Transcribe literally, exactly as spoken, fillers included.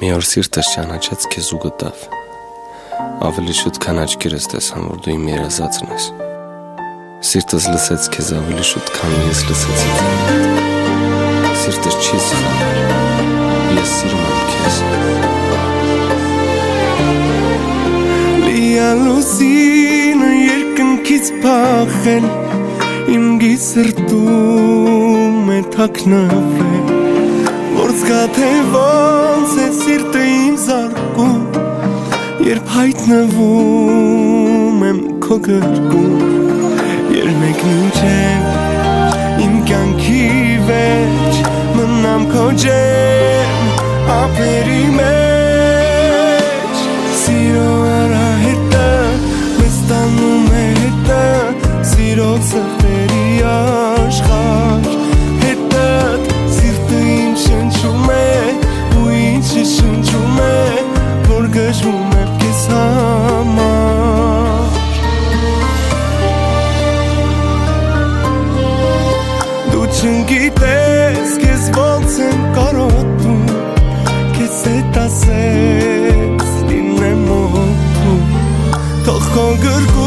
Մի օր սիրտս ճանաչեց քեզ ու գտավ, ավելի շուտ քան աչքերս տեսան, որ դու իմ երազածն ես։ Սիրտս լսեց քեզ ավելի շուտ քան ես լսեցի քեզ։ Սիրտս չի սխալվել, ես սիրում եմ քեզ։ Լիալուսինը երկնքից փախել, իմ գիսրտում է թաքնվել, որ զգա թե ոնց է սիրտը իմ զարկում, երբ հայտնվում եմ քո գրկում, երմեք մինչև իմ կյանքի վերջ, մնամ քո ջերմ ափերի մեջ, սիրո արահետը մեզ տանում է հետը, սիրո սրտերի աշխարհ, հետդ սիրտը իմ շնչում է, ու ինչը շնչում է, որ գժվում է քեզ համար։ Դու չգիտես քեզ ոնց եմ կարոտում, քեզ հետ ասես լինեմ մոտում, թող քո գրկում